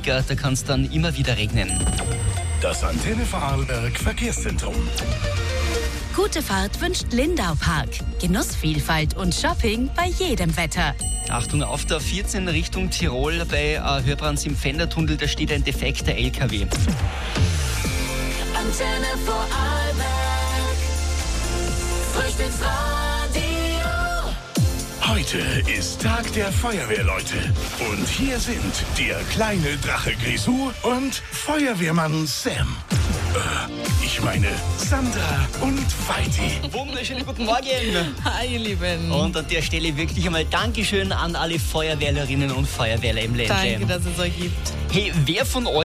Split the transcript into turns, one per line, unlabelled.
weniger, da kann es dann immer wieder regnen.
Das Antenne Vorarlberg Verkehrszentrum.
Gute Fahrt wünscht Lindau Park. Genussvielfalt und Shopping bei jedem Wetter.
Achtung, auf der 14 Richtung Tirol bei Hörbrands im Fendertunnel, da steht ein defekter LKW.
Antenne Vorarlberg, Frühstücksradio.
Heute ist Tag der Feuerwehrleute. Und hier sind der kleine Drache Grisou und Feuerwehrmann Sam. Ich meine Sandra und Veit.
Wunderschönen guten Morgen.
Hi, ihr Lieben.
Und an der Stelle wirklich einmal Dankeschön an alle Feuerwehrlerinnen und Feuerwehrler im Ländle.
Danke, dass es euch gibt.
Hey, wer von euch